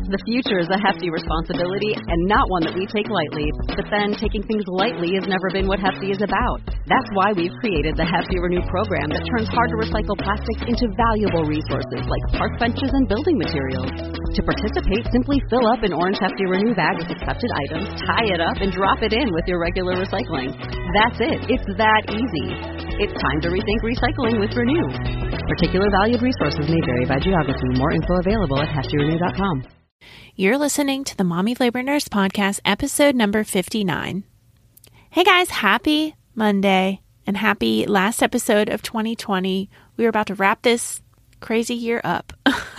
The future is a hefty responsibility and not one that we take lightly. But then taking things lightly has never been what Hefty is about. That's why we've created the Hefty Renew program that turns hard-to-recycle plastics into valuable resources like park benches and building materials. To participate, simply fill up an orange Hefty Renew bag with accepted items, tie it up, and drop it in with your regular recycling. That's it. It's that easy. It's time to rethink recycling with Renew. Particular valued resources may vary by geography. More info available at heftyrenew.com. You're listening to the Mommy Labor Nurse Podcast, episode number 59. Hey guys, happy Monday and happy last episode of 2020. We are about to wrap this crazy year up.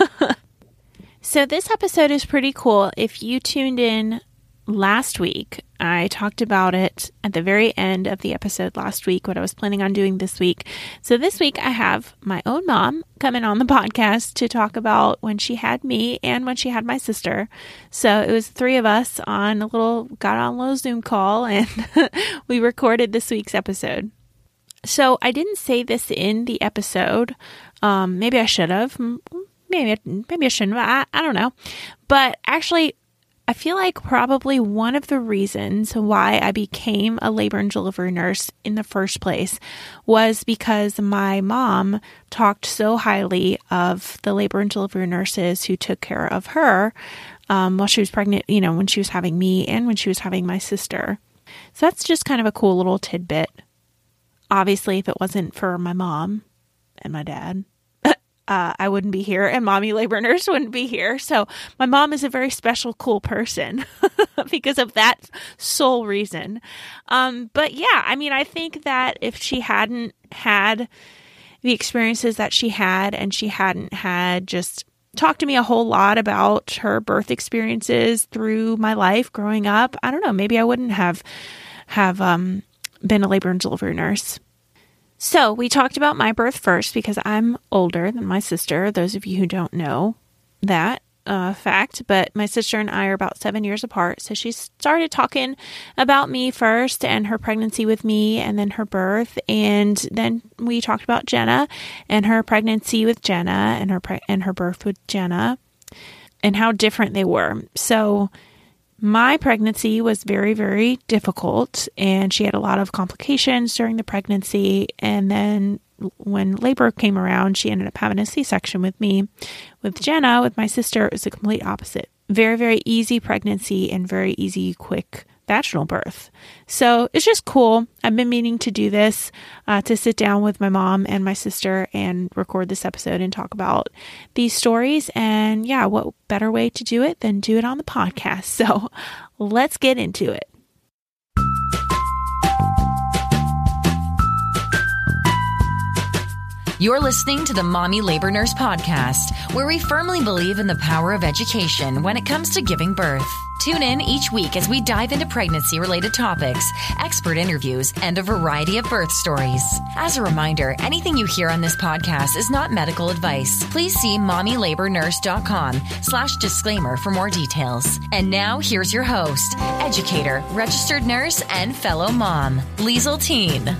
So this episode is pretty cool. If you tuned in last week, I talked about it at the very end of the episode last week, what I was planning on doing this week. So this week I have my own mom coming on the podcast to talk about when she had me and when she had my sister. So it was three of us got on a little Zoom call and we recorded this week's episode. So I didn't say this in the episode. Maybe I should have. Maybe I shouldn't. I don't know. But actually, I feel like probably one of the reasons why I became a labor and delivery nurse in the first place was because my mom talked so highly of the labor and delivery nurses who took care of her while she was pregnant, when she was having me and when she was having my sister. So that's just kind of a cool little tidbit. Obviously, if it wasn't for my mom and my dad, I wouldn't be here and Mommy Labor Nurse wouldn't be here. So my mom is a very special, cool person because of that sole reason. But yeah, I think that if she hadn't had the experiences that she had and she hadn't had just talked to me a whole lot about her birth experiences through my life growing up, I don't know, maybe I wouldn't have been a labor and delivery nurse. So we talked about my birth first because I'm older than my sister. Those of you who don't know that fact, but my sister and I are about 7 years apart. So she started talking about me first and her pregnancy with me and then her birth. And then we talked about Jenna and her pregnancy with Jenna and her birth with Jenna and how different they were. So my pregnancy was very, very difficult, and she had a lot of complications during the pregnancy. And then when labor came around, she ended up having a C-section with me. With Jenna, with my sister, it was the complete opposite. Very, very easy pregnancy and very easy, quick vaginal birth. So it's just cool. I've been meaning to do this, to sit down with my mom and my sister and record this episode and talk about these stories. And yeah, what better way to do it than do it on the podcast? So let's get into it. You're listening to the Mommy Labor Nurse Podcast, where we firmly believe in the power of education when it comes to giving birth. Tune in each week as we dive into pregnancy-related topics, expert interviews, and a variety of birth stories. As a reminder, anything you hear on this podcast is not medical advice. Please see mommylabornurse.com/disclaimer for more details. And now, here's your host, educator, registered nurse, and fellow mom, Liesl Teen.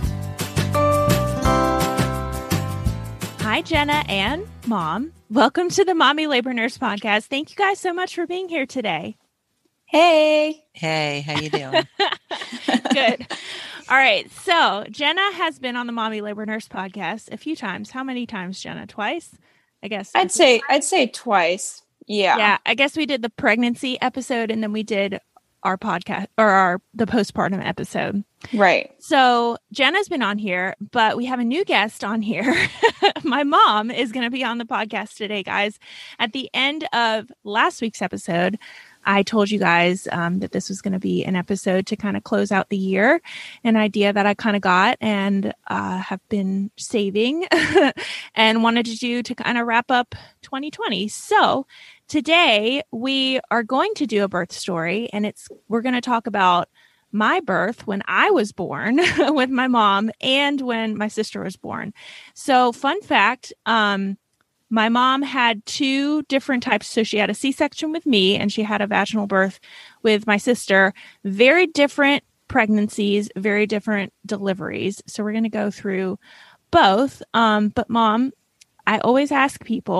Hi, Jenna and Mom. Welcome to the Mommy Labor Nurse Podcast. Thank you guys so much for being here today. Hey. Hey, how you doing? Good. All right. So Jenna has been on the Mommy Labor Nurse Podcast a few times. How many times, Jenna? Twice? I guess. I'd say twice. Yeah. Yeah. I guess we did the pregnancy episode and then we did our podcast or the postpartum episode. Right. So Jenna's been on here, but we have a new guest on here. My mom is going to be on the podcast today, guys. At the end of last week's episode, I told you guys that this was going to be an episode to kind of close out the year, an idea that I kind of got and have been saving and wanted to do to kind of wrap up 2020. So today we are going to do a birth story, and we're going to talk about my birth when I was born with my mom and when my sister was born. So fun fact, my mom had two different types. So she had a C-section with me and she had a vaginal birth with my sister. Very different pregnancies, very different deliveries. So we're going to go through both. But Mom, I always ask people,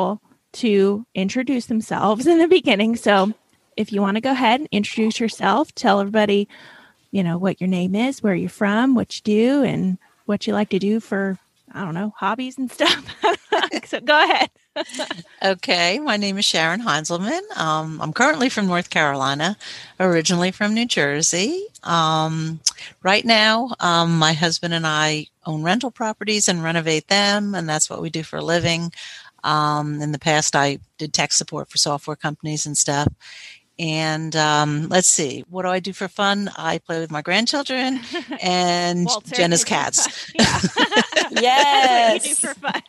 to introduce themselves in the beginning. So if you want to go ahead and introduce yourself, tell everybody, what your name is, where you're from, what you do, and what you like to do for, I don't know, hobbies and stuff. So go ahead. Okay. My name is Sharon Heinzelman. I'm currently from North Carolina, originally from New Jersey. Right now, my husband and I own rental properties and renovate them, and that's what we do for a living. In the past, I did tech support for software companies and stuff. And let's see, what do I do for fun? I play with my grandchildren and Walter, Jenna's cats. Yeah. Yes. That's what you do for fun.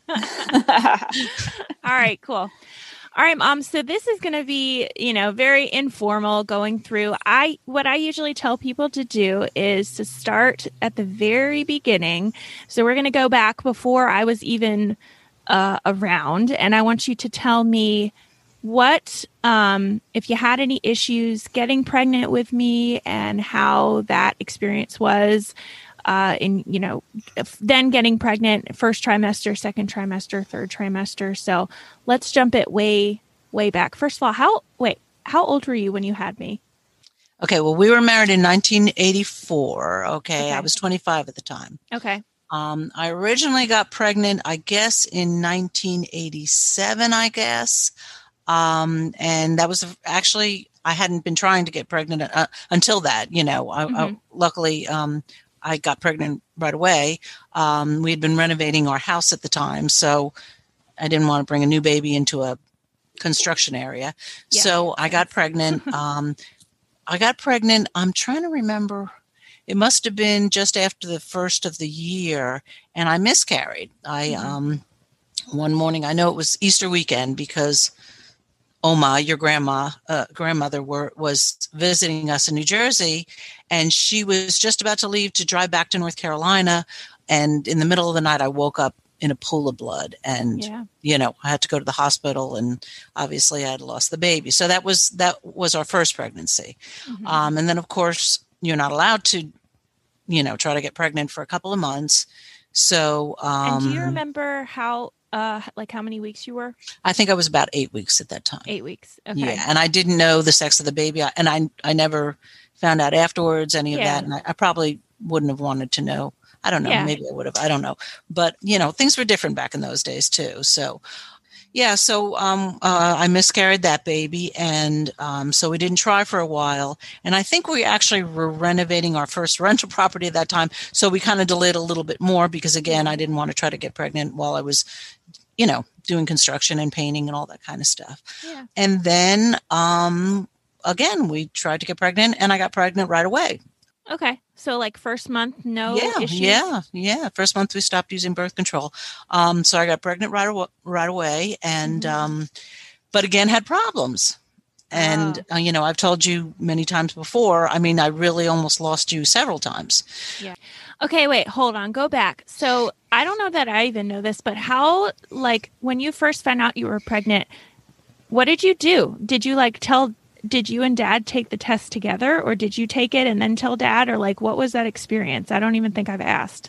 All right, cool. All right, Mom. So this is going to be, very informal going through. What I usually tell people to do is to start at the very beginning. So we're going to go back before I was even around, and I want you to tell me what, if you had any issues getting pregnant with me and how that experience was, then getting pregnant, first trimester, second trimester, third trimester. So let's jump it way, way back. First of all, how old were you when you had me? Okay. Well, we were married in 1984. Okay. I was 25 at the time. Okay. I originally got pregnant, I guess, in 1987, I guess. And that was actually, I hadn't been trying to get pregnant until that, luckily, I got pregnant right away. We had been renovating our house at the time, so I didn't want to bring a new baby into a construction area. Yeah. So I got pregnant. I'm trying to remember. It must have been just after the first of the year, and I miscarried. One morning, I know it was Easter weekend because Oma, your grandmother, was visiting us in New Jersey, and she was just about to leave to drive back to North Carolina. And in the middle of the night, I woke up in a pool of blood, and I had to go to the hospital, and obviously I had lost the baby. So that was our first pregnancy, and then of course you're not allowed to, try to get pregnant for a couple of months. So, and do you remember how many weeks you were? I think I was about 8 weeks at that time. 8 weeks. Okay. Yeah. And I didn't know the sex of the baby. And I never found out afterwards any of that. And I probably wouldn't have wanted to know. I don't know. Yeah. Maybe I would have. I don't know. But, things were different back in those days too. So, yeah. So I miscarried that baby. And so we didn't try for a while. And I think we actually were renovating our first rental property at that time. So we kind of delayed a little bit more because, again, I didn't want to try to get pregnant while I was doing construction and painting and all that kind of stuff. Yeah. And then, again, we tried to get pregnant and I got pregnant right away. Okay. So first month, no issues? Yeah. First month we stopped using birth control. So I got pregnant right away and, but again, had problems. And, I've told you many times before, I really almost lost you several times. Yeah. Okay, wait, hold on. Go back. So I don't know that I even know this, but how, when you first found out you were pregnant, what did you do? Did you did you and Dad take the test together, or did you take it and then tell Dad, or what was that experience? I don't even think I've asked.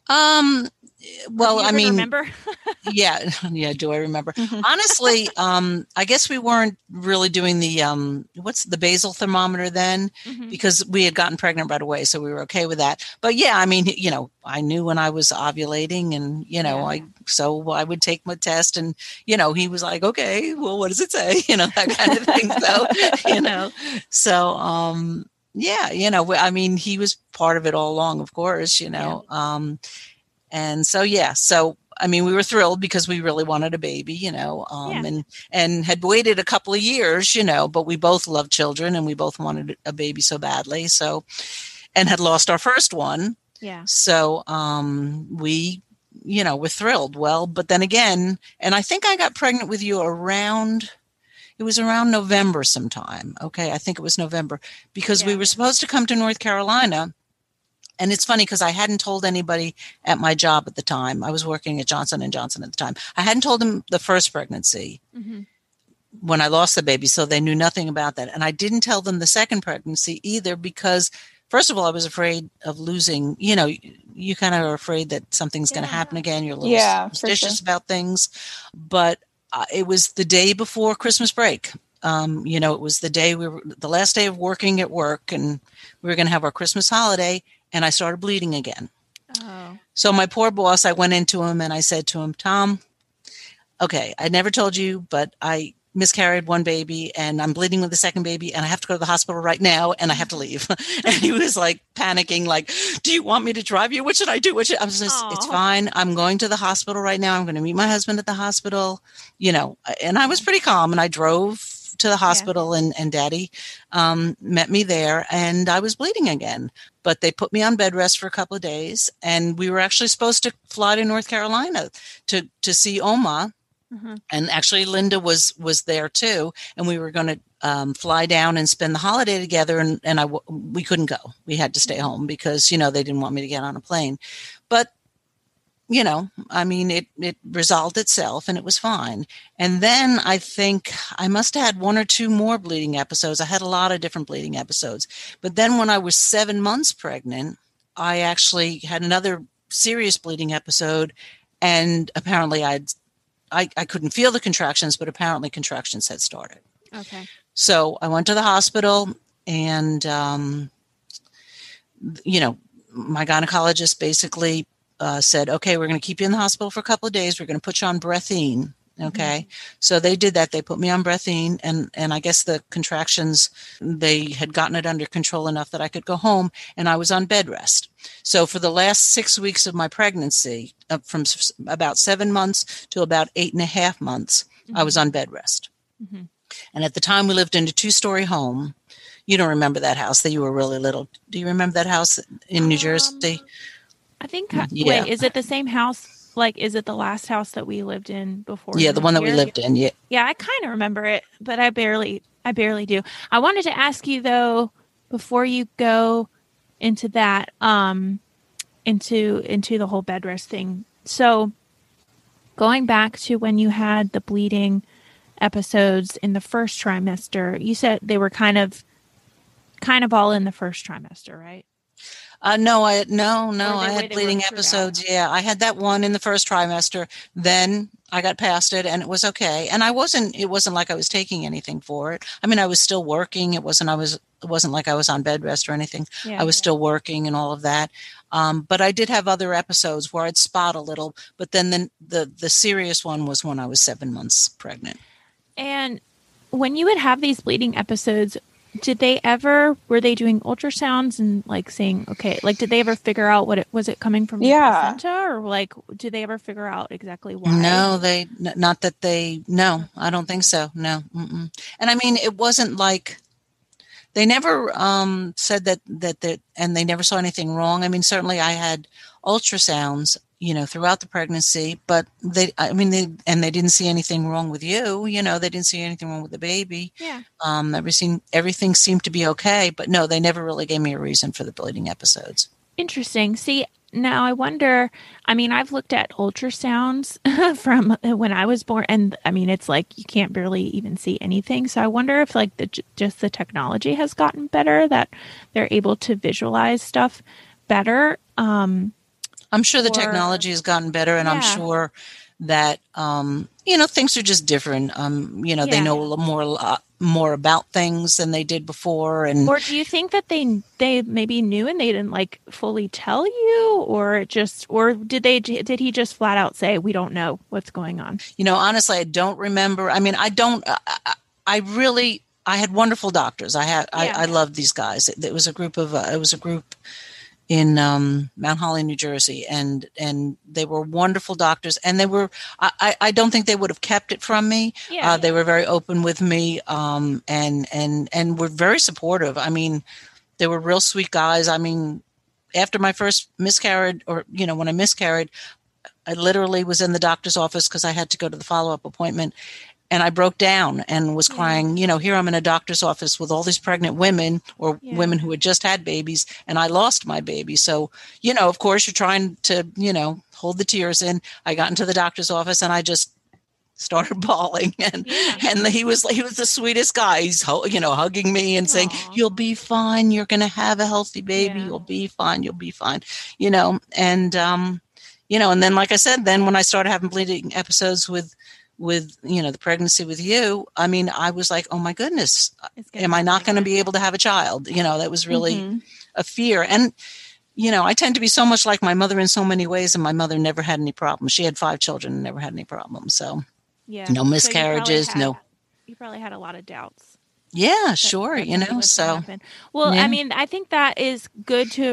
Well, remember? Yeah. Do I remember? Honestly, I guess we weren't really doing the, what's the basal thermometer then, because we had gotten pregnant right away. So we were okay with that. But yeah, I knew when I was ovulating and, so I would take my test and, he was like, okay, well, what does it say? That kind of thing. So, he was part of it all along, of course, and so, we were thrilled because we really wanted a baby, and had waited a couple of years, but we both loved children and we both wanted a baby so badly. So, and had lost our first one. Yeah. So, we, were thrilled. Well, but then again, and I think I got pregnant with you around November sometime. Okay. I think it was November because we were supposed to come to North Carolina. And it's funny because I hadn't told anybody at my job at the time. I was working at Johnson & Johnson at the time. I hadn't told them the first pregnancy when I lost the baby, so they knew nothing about that. And I didn't tell them the second pregnancy either because, first of all, I was afraid of losing, you kind of are afraid that something's going to happen again. You're a little suspicious about things. But it was the day before Christmas break. It was the last day of working at work, and we were going to have our Christmas holiday, and I started bleeding again. Oh. So my poor boss, I went into him and I said to him, Tom, okay, I never told you, but I miscarried one baby and I'm bleeding with the second baby and I have to go to the hospital right now and I have to leave. And he was like panicking, like, do you want me to drive you? What should I do? I was just, it's fine. I'm going to the hospital right now. I'm going to meet my husband at the hospital, and I was pretty calm, and I drove to the hospital and Daddy met me there, and I was bleeding again. But they put me on bed rest for a couple of days, and we were actually supposed to fly to North Carolina to see Oma. Mm-hmm. And actually Linda was there too, and we were going to fly down and spend the holiday together, and we couldn't go. We had to stay home because they didn't want me to get on a plane. But it resolved itself and it was fine. And then I think I must have had one or two more bleeding episodes. I had a lot of different bleeding episodes. But then when I was 7 months pregnant, I actually had another serious bleeding episode, and apparently I couldn't feel the contractions, but apparently contractions had started. Okay. So I went to the hospital, and, my gynecologist basically said, okay, we're going to keep you in the hospital for a couple of days. We're going to put you on Brethine. Okay. Mm-hmm. So they did that. They put me on Brethine, and I guess the contractions, they had gotten it under control enough that I could go home, and I was on bed rest. So for the last 6 weeks of my pregnancy, from about 7 months to about 8.5 months, mm-hmm. I was on bed rest. Mm-hmm. And at the time we lived in a 2-story home. You don't remember that house, that you were really little. Do you remember that house in New Jersey? I think, wait, is it the same house? Like, is it the last house that we lived in before? Yeah, the one that we lived in. Yeah. Yeah, I kind of remember it, but I barely do. I wanted to ask you though, before you go into that, into the whole bed rest thing. So going back to when you had the bleeding episodes in the first trimester, you said they were kind of all in the first trimester, right? No, I had bleeding episodes. Yeah, I had that one in the first trimester. Then I got past it and it was okay. And it wasn't like I was taking anything for it. I mean, I was still working. It wasn't like I was on bed rest or anything. Yeah, I was still working and all of that. But I did have other episodes where I'd spot a little, but then the serious one was when I was 7 months pregnant. And when you would have these bleeding episodes, were they doing ultrasounds and like saying, okay, like, did they ever figure out was it coming from the placenta, or like, did they ever figure out exactly why? No, no, I don't think so. No. Mm-mm. And I mean, it wasn't like, they never said that, and they never saw anything wrong. I mean, certainly I had ultrasounds, throughout the pregnancy, but they didn't see anything wrong with you. They didn't see anything wrong with the baby. Yeah. Everything seemed to be okay, but no, they never really gave me a reason for the bleeding episodes. Interesting. See, now I wonder, I've looked at ultrasounds from when I was born, and it's like you can't barely even see anything. So I wonder if like just the technology has gotten better, that they're able to visualize stuff better. I'm sure the technology has gotten better, and I'm sure that, things are just different. They know a little more about things than they did before. Or do you think that they maybe knew and they didn't like fully tell you, or did he just flat out say, we don't know what's going on? Honestly, I don't remember. I had wonderful doctors. I loved these guys. It was a group in Mount Holly, New Jersey, and they were wonderful doctors, and they were. I don't think they would have kept it from me. Yeah, they were very open with me, and were very supportive. They were real sweet guys. After my first miscarriage, or when I miscarried, I literally was in the doctor's office because I had to go to the follow-up appointment. And I broke down and was crying, here I'm in a doctor's office with all these pregnant women, or women who had just had babies, and I lost my baby. So, of course you're trying to, hold the tears in. I got into the doctor's office and I just started bawling, and he was the sweetest guy. He's, hugging me and saying, you'll be fine. You're going to have a healthy baby. Yeah. You'll be fine. You'll be fine. And then, like I said, then when I started having bleeding episodes with with, the pregnancy with you, I mean, I was like, oh my goodness, am I be not going to like be able to have a child? That was really Mm-hmm. a fear. And, I tend to be so much like my mother in so many ways, and my mother never had any problems. She had 5 children and never had any problems. So Yeah. no miscarriages, no. You probably had a lot of doubts. Yeah, sure. So. Well, yeah. I mean, I think that is good to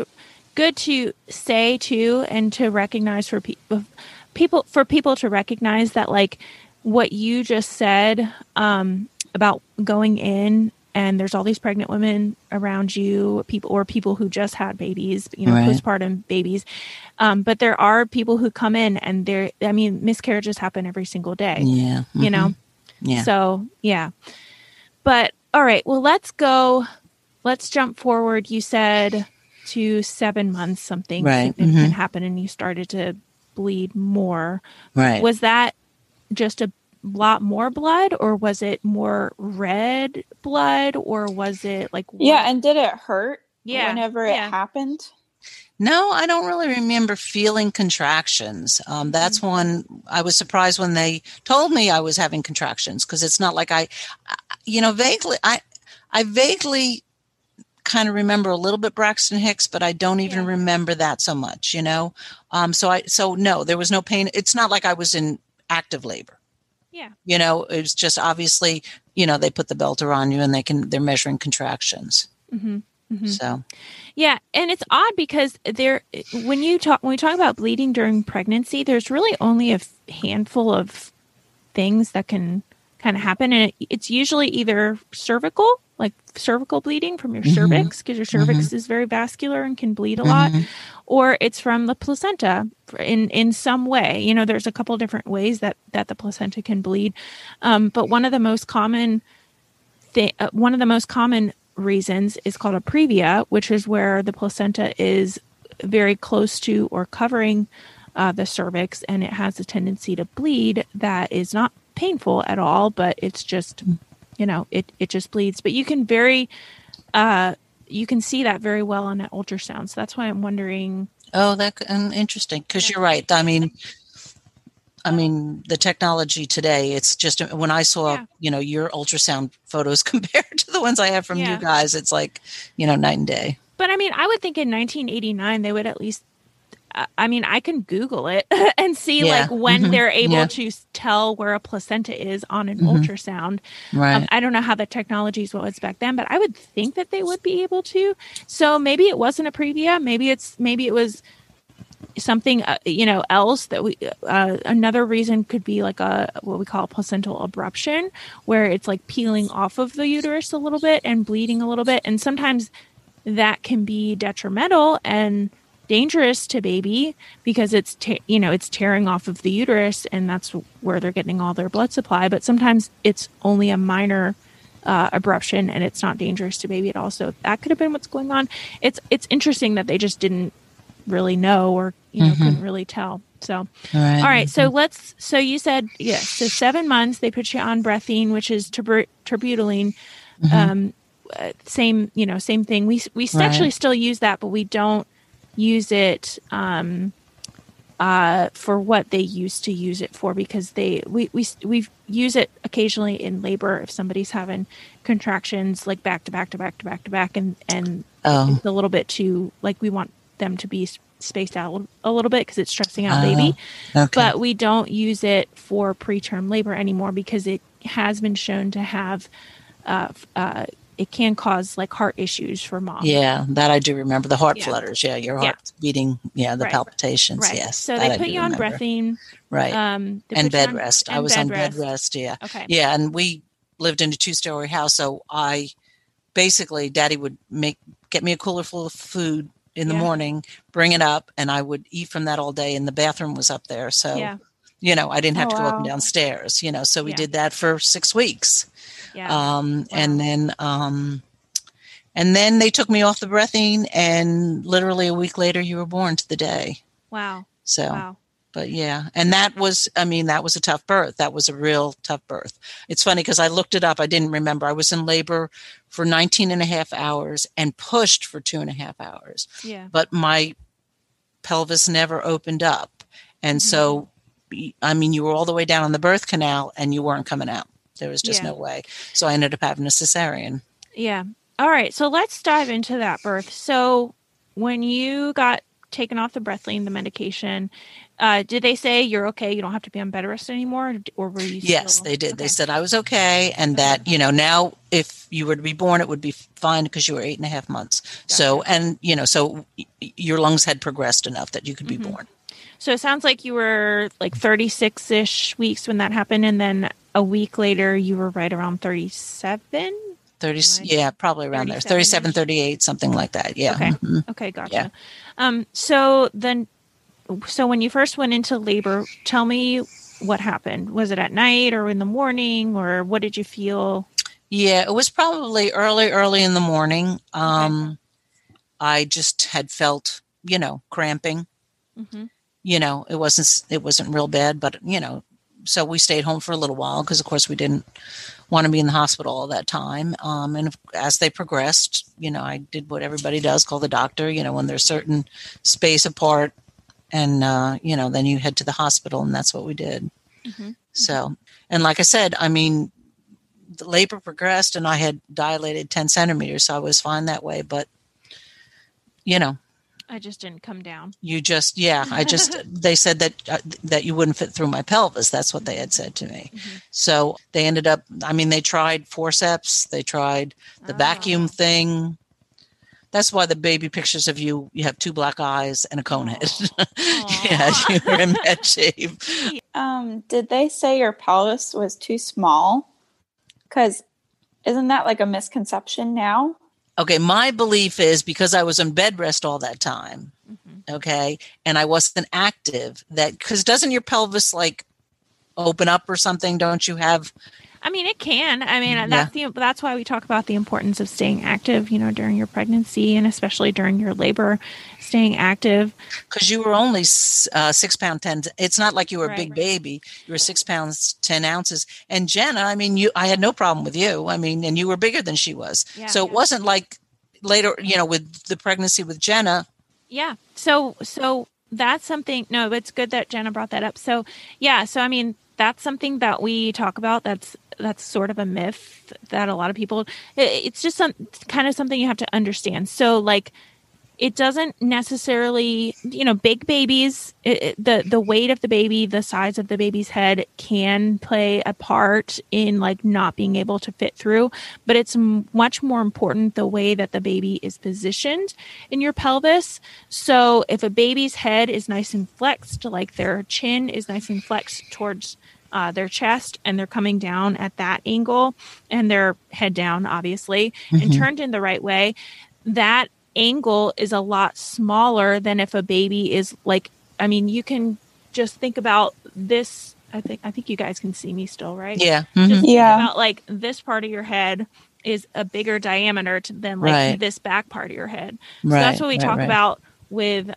say too, and to recognize for people to recognize that, like what you just said about going in and there's all these pregnant women around you, people who just had babies, Right. postpartum babies. But there are people who come in and miscarriages happen every single day. Yeah. Mm-hmm. Yeah. So, yeah. But all right, well, let's jump forward. You said to 7 months, something Right. significant happened and you started to bleed more. Right. Was that just a lot more blood, or was it more red blood, or was it like what? Yeah, and did it hurt whenever it Yeah. happened? No, I don't really remember feeling contractions. That's one I was surprised when they told me I was having contractions, because it's not like vaguely, I vaguely kind of remember a little bit Braxton Hicks, but I don't even remember that so much, So no, there was no pain. It's not like I was in active labor. Yeah. It was just obviously, they put the Belter on you and they're measuring contractions. Mm-hmm. Mm-hmm. So, yeah, and it's odd because when we talk about bleeding during pregnancy, there's really only a handful of things that can kind of happen, and it's usually either cervical bleeding from your cervix, because your cervix is very vascular and can bleed a lot, or it's from the placenta in some way. There's a couple of different ways that the placenta can bleed, but one of the most common reasons is called a previa, which is where the placenta is very close to or covering the cervix, and it has a tendency to bleed that is not painful at all, but it's just, it just bleeds. But you can see that very well on an ultrasound. So that's why I'm wondering. Oh, that's interesting, because you're right. I mean, the technology today, it's just, when I saw, your ultrasound photos compared to the ones I have from you guys, it's like, night and day. But I would think in 1989, they would at least, I can Google it and see when they're able to tell where a placenta is on an ultrasound. Right. I don't know how the technology was back then, but I would think that they would be able to. So maybe it wasn't a previa. Maybe it was something else that another reason could be like what we call a placental abruption, where it's like peeling off of the uterus a little bit and bleeding a little bit, and sometimes that can be detrimental and dangerous to baby because it's tearing off of the uterus, and that's where they're getting all their blood supply. But sometimes it's only a minor abruption and it's not dangerous to baby at all. So that could have been what's going on. It's interesting that they just didn't really know, or couldn't really tell. So all right, so you said so 7 months they put you on breathine, which is terbutaline. Same thing. We actually still use that, but we don't use it for what they used to use it for, because we use it occasionally in labor if somebody's having contractions like back to back to back to back to back, and it's a little bit too, like, we want them to be spaced out a little bit because it's stressing out baby. Okay. But we don't use it for preterm labor anymore because it has been shown to have it can cause like heart issues for mom. Yeah, that I do remember. The heart flutters. Yeah, your heart beating. Yeah, the palpitations. Right. Yes. So they put you on breathine. Right. And bed rest. I was on bed rest. Yeah. Okay. Yeah, and we lived in a 2-story house, so Daddy would get me a cooler full of food in the morning, bring it up, and I would eat from that all day. And the bathroom was up there, so I didn't have to go up and downstairs. So we did that for 6 weeks. Yeah. And then they took me off the breathine, and literally a week later, you were born to the day. Wow. So, but yeah, and that was a tough birth. That was a real tough birth. It's funny because I looked it up. I didn't remember. I was in labor for 19 and a half hours and pushed for 2.5 hours. Yeah. But my pelvis never opened up. And so I mean, you were all the way down on the birth canal and you weren't coming out. There was just no way. So I ended up having a cesarean. Yeah. All right. So let's dive into that birth. So when you got taken off the Breathline, the medication, did they say you're okay, you don't have to be on bed rest anymore, or were you Yes, they did. Okay. They said I was okay, and that, now if you were to be born, it would be fine because you were 8.5 months. Gotcha. So, and, so your lungs had progressed enough that you could be born. So it sounds like you were like 36-ish weeks when that happened, and then a week later you were right around 37? 30, yeah, probably around there. 37, 38, something like that. Yeah. Okay. Mm-hmm. Okay. Gotcha. Yeah. So when you first went into labor, tell me what happened. Was it at night or in the morning, or what did you feel? Yeah, it was probably early in the morning. I just had felt, cramping. Mm-hmm. It wasn't real bad, but, so we stayed home for a little while because, of course, we didn't want to be in the hospital all that time. And as they progressed, I did what everybody does, call the doctor, when there's certain space apart, and, then you head to the hospital, and that's what we did. Mm-hmm. So, and like I said, I mean, the labor progressed and I had dilated 10 centimeters, so I was fine that way, but, I just didn't come down. They said that you wouldn't fit through my pelvis. That's what they had said to me. Mm-hmm. So they ended up, they tried forceps. They tried the vacuum thing. That's why the baby pictures of you have 2 black eyes and a cone head. Yeah, you were in bad shape. Did they say your pelvis was too small? Because isn't that like a misconception now? Okay, my belief is because I was on bed rest all that time, okay, and I wasn't active, because doesn't your pelvis like open up or something? Don't you have? I mean, it can. I mean, that's why we talk about the importance of staying active, during your pregnancy and especially during your labor, staying active. Because you were only 6 pounds 10. It's not like you were a big baby. You were 6 pounds 10 ounces. And Jenna, I mean, I had no problem with you. I mean, and you were bigger than she was. Yeah, so it wasn't like later, with the pregnancy with Jenna. Yeah. So that's something. No, it's good that Jenna brought that up. So yeah. So I mean, that's something that we talk about. That's sort of a myth that a lot of people, it's just kind of something you have to understand. So like, it doesn't necessarily, big babies, the weight of the baby, the size of the baby's head can play a part in like not being able to fit through, but it's much more important the way that the baby is positioned in your pelvis. So if a baby's head is nice and flexed, like their chin is nice and flexed towards their chest, and they're coming down at that angle, and their head down, obviously, and turned in the right way, that angle is a lot smaller than if a baby is like, I mean, you can just think about this. I think you guys can see me still, right? Yeah. Mm-hmm. Just think about like this part of your head is a bigger diameter than like this back part of your head. So that's what we talk about with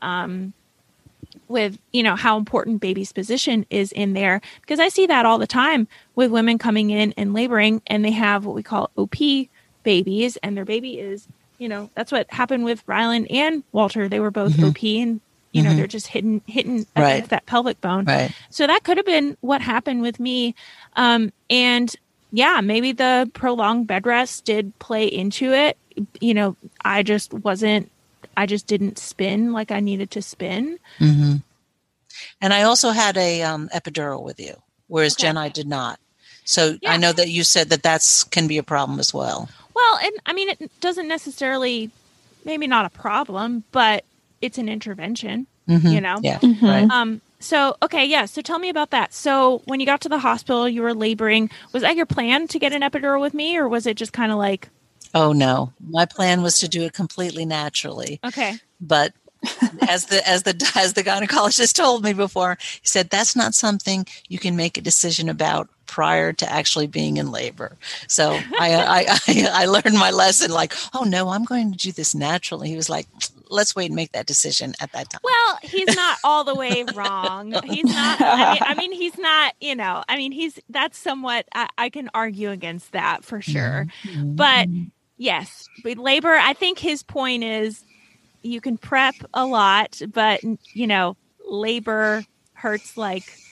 how important baby's position is in there, because I see that all the time with women coming in and laboring, and they have what we call OP babies, and their baby is, that's what happened with Rylan and Walter. They were both OP, and they're just hitting against that pelvic bone. Right. So that could have been what happened with me. And yeah, maybe the prolonged bed rest did play into it. I just didn't spin like I needed to spin. Mm-hmm. And I also had a epidural with you, whereas Jen, I did not. So I know that you said that can be a problem as well. Well, and I mean, it doesn't necessarily, maybe not a problem, but it's an intervention, Yeah. Mm-hmm. Right. So tell me about that. So when you got to the hospital, you were laboring. Was that your plan to get an epidural with me, or was it just kind of like? Oh no, my plan was to do it completely naturally. Okay. But as the gynecologist told me before, he said that's not something you can make a decision about prior to actually being in labor. So I learned my lesson. Like, oh no, I'm going to do this naturally. He was like, let's wait and make that decision at that time. Well, he's not all the way wrong. He's not. I mean, he's not. That's somewhat. I can argue against that for sure. Mm-hmm. But yes, with labor, I think his point is you can prep a lot, but labor hurts like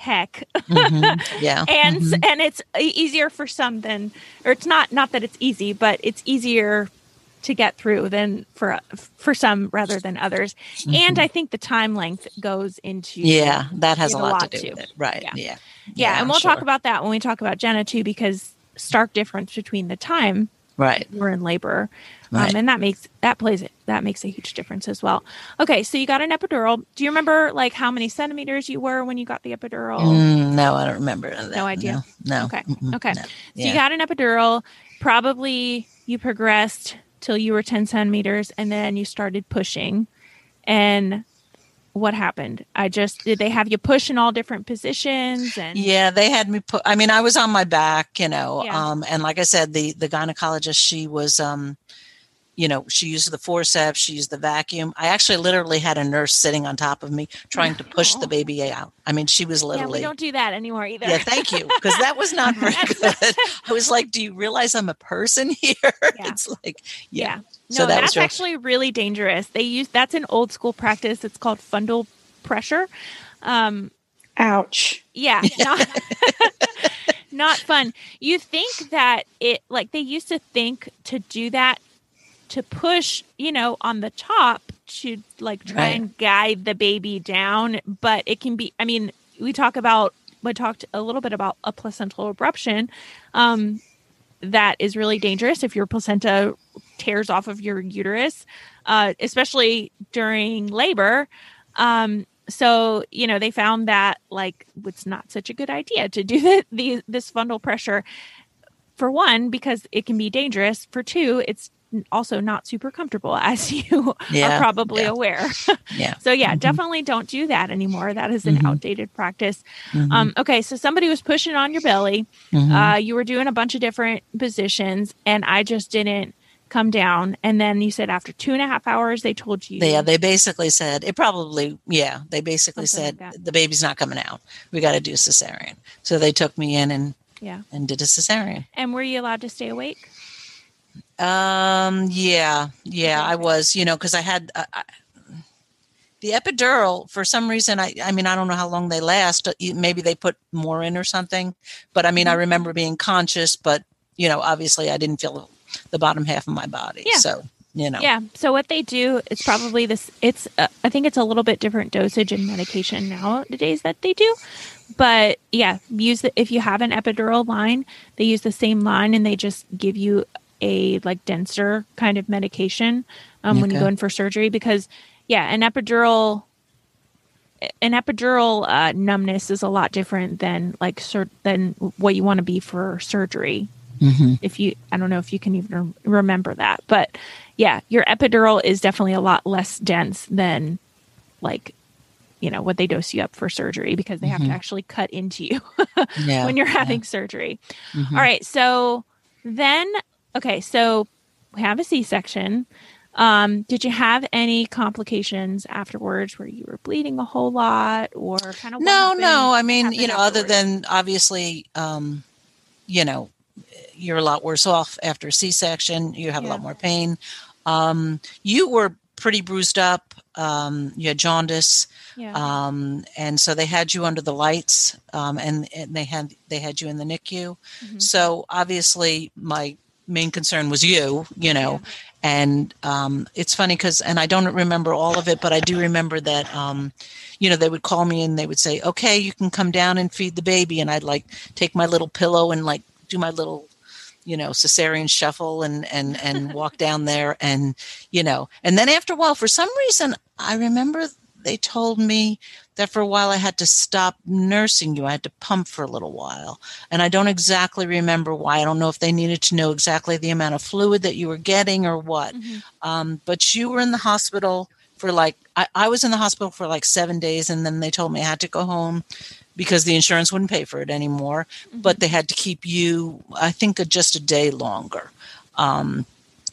heck. Yeah. And it's easier for some than, or it's not that it's easy, but it's easier to get through than for some rather than others. And I think the time length goes into that has a lot to do with it. Right. Yeah. And we'll talk about that when we talk about Jenna too, because stark difference between the time we're in labor. And that makes a huge difference as well. Okay, so you got an epidural. Do you remember like how many centimeters you were when you got the epidural? No, I don't remember that. No idea. No. Okay. No. So you got an epidural. Probably you progressed till you were 10 centimeters, and then you started pushing. And what happened? Did they have you push in all different positions? And they had me put. I mean, I was on my back, and like I said, the gynecologist, she was, she used the forceps, she used the vacuum. I actually literally had a nurse sitting on top of me trying to push the baby out. I mean, she was literally. Yeah, we don't do that anymore either. Yeah, thank you, because that was not very good. I was like, "Do you realize I'm a person here?" Yeah. It's like, No, so that's actually really dangerous. That's an old school practice. It's called fundal pressure. Ouch. Yeah. Not fun. You think that they used to think to do that, to push, on the top to try and guide the baby down. But it can be, we talked a little bit about a placental abruption. That is really dangerous if your placenta tears off of your uterus, especially during labor. So, they found that it's not such a good idea to do this fundal pressure. For one, because it can be dangerous. For two, it's also not super comfortable, as you are probably aware. So definitely don't do that anymore. That is an outdated practice. Okay. So somebody was pushing on your belly. You were doing a bunch of different positions, and I just didn't come down. And then you said after 2.5 hours, they told you. Yeah. They basically said they basically said the baby's not coming out. We got to do cesarean. So they took me in and did a cesarean. And were you allowed to stay awake? I was, because I had the epidural for some reason. I don't know how long they last. Maybe they put more in or something, but I remember being conscious, but obviously I didn't feel the bottom half of my body. Yeah. So, So what they do is probably this, I think it's a little bit different dosage and medication nowadays that they do. But if you have an epidural line, they use the same line, and they just give you a denser kind of medication when you go in for surgery, because an epidural numbness is a lot different than than what you want to be for surgery. I don't know if you can even remember that, but your epidural is definitely a lot less dense than what they dose you up for surgery, because they have to actually cut into you when you're having surgery. All right. So then, so we have a C-section. Did you have any complications afterwards where you were bleeding a whole lot, or kind of? No. Other than obviously, you're a lot worse off after a C-section. You have a lot more pain. You were pretty bruised up. You had jaundice. And so they had you under the lights, and they had you in the NICU. So obviously my main concern was and it's funny and I don't remember all of it, but I do remember that they would call me and they would say, okay, you can come down and feed the baby, and I'd take my little pillow and do my little cesarean shuffle and walk down there, and and then after a while, for some reason, I remember they told me that for a while I had to stop nursing you. I had to pump for a little while. And I don't exactly remember why. I don't know if they needed to know exactly the amount of fluid that you were getting or what. But you were in the hospital for I was in the hospital for 7 days, and then they told me I had to go home because the insurance wouldn't pay for it anymore. But they had to keep you, I think, just a day longer. And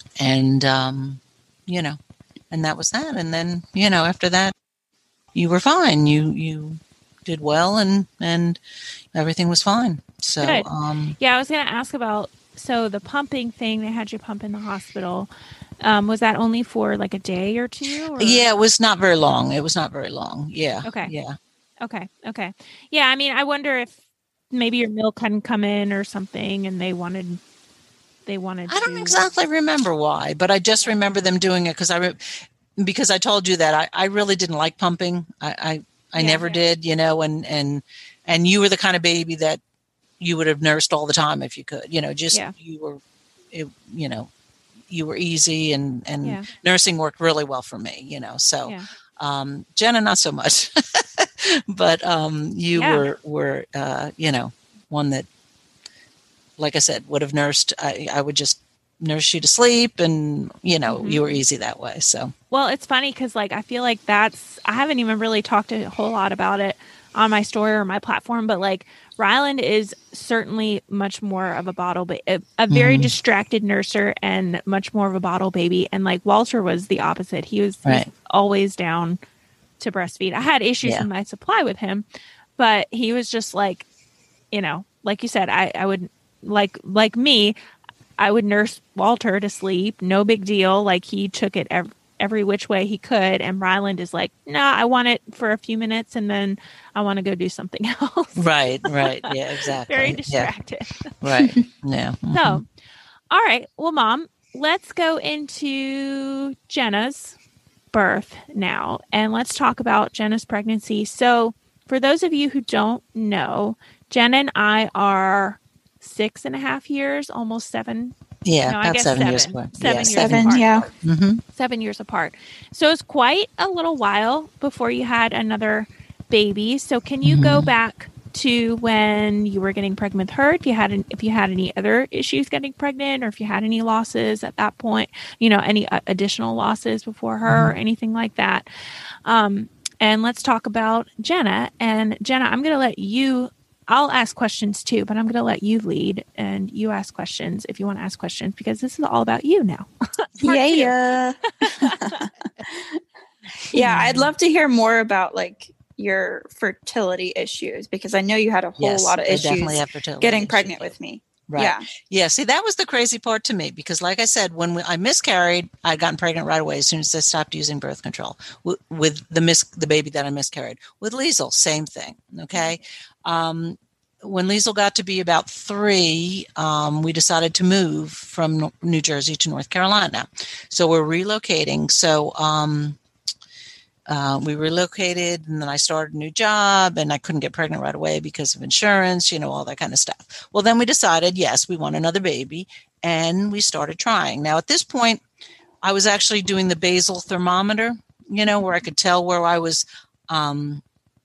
that was that. And then, after that, you were fine. You did well, and everything was fine. So, good. I was going to ask about, the pumping thing, they had you pump in the hospital. Was that only for a day or two? Or? Yeah, it was not very long. Yeah. Okay. Yeah. Okay. Yeah, I mean, I wonder if maybe your milk hadn't come in or something, and they wanted. I don't exactly remember why, but I just remember them doing it because I told you that I really didn't like pumping. I never did, and you were the kind of baby that you would have nursed all the time if you could, you were easy and nursing worked really well for me, so Jenna, not so much, but you were one that, like I said, would have nursed. I would just nurse you to sleep, and you were easy that way. So, well, it's funny because I feel like I haven't even really talked a whole lot about it on my story or my platform, but Ryland is certainly much more of a bottle, but a very distracted nurser and much more of a bottle baby. And Walter was the opposite. He was always down to breastfeed. I had issues with my supply with him, but he was just like you said, I would like me, I would nurse Walter to sleep. No big deal. He took it every which way he could. And Ryland is I want it for a few minutes and then I want to go do something else. Right. Yeah, exactly. Very distracted. Yeah. Right. Yeah. Mm-hmm. So, all right. Well, Mom, let's go into Jenna's birth now. And let's talk about Jenna's pregnancy. So for those of you who don't know, Jenna and I are 6.5 years, almost 7. Yeah, no, about I guess 7 years apart. 7 years Seven, apart. yeah. Mm-hmm. 7 years apart. So it's quite a little while before you had another baby. So can you go back to when you were getting pregnant with her, if you had any other issues getting pregnant, or if you had any losses at that point, any additional losses before her or anything like that. And let's talk about Jenna. And Jenna, I'm going to let you, I'll ask questions too, but I'm going to let you lead and you ask questions if you want to ask questions, because this is all about you now. Yeah. Yeah, I'd love to hear more about your fertility issues, because I know you had a whole lot of issues getting pregnant with me. Right. Yeah. See, that was the crazy part to me, because like I said, when I miscarried, I'd gotten pregnant right away as soon as I stopped using birth control with the baby that I miscarried. With Liesel, same thing. Okay. When Liesel got to be about 3, we decided to move from New Jersey to North Carolina. So we're relocating. So, we relocated, and then I started a new job, and I couldn't get pregnant right away because of insurance, all that kind of stuff. Well, then we decided, yes, we want another baby, and we started trying. Now, at this point, I was actually doing the basal thermometer, where I could tell where I was ovulating.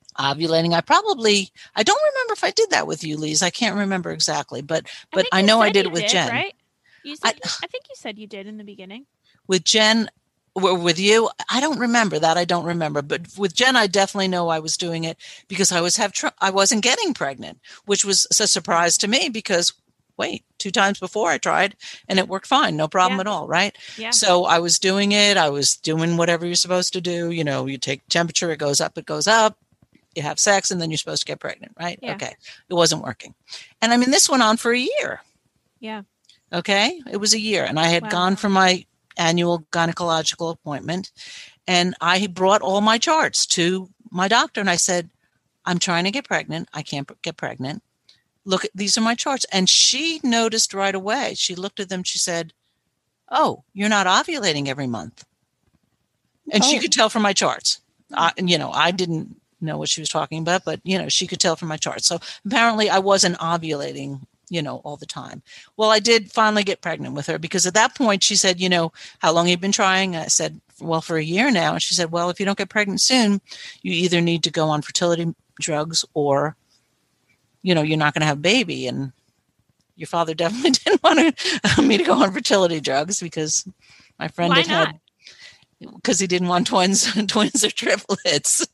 I don't remember if I did that with you, Lise. I can't remember exactly, but I know I did it with Jen. Right? I think you said you did in the beginning. With Jen. With you, I don't remember that. I don't remember. But with Jen, I definitely know I was doing it because I wasn't getting pregnant, which was a surprise to me because, 2 times before I tried and it worked fine. No problem at all, right? Yeah. So I was doing it. I was doing whatever you're supposed to do. You take temperature, it goes up. You have sex, and then you're supposed to get pregnant, right? Yeah. Okay. It wasn't working. And I mean, this went on for a year. Yeah. Okay. It was a year. And I had gone for my annual gynecological appointment, and I brought all my charts to my doctor, and I said, I'm trying to get pregnant. I can't get pregnant. Look, these are my charts. And she noticed right away. She looked at them. She said, oh, you're not ovulating every month. And she could tell from my charts. I didn't know what she was talking about, but she could tell from my charts. So apparently I wasn't ovulating all the time. Well, I did finally get pregnant with her, because at that point she said, how long have you been trying? I said, well, for a year now. And she said, well, if you don't get pregnant soon, you either need to go on fertility drugs or, you're not going to have a baby. And your father definitely didn't want me to go on fertility drugs, because my friend because he didn't want twins or triplets.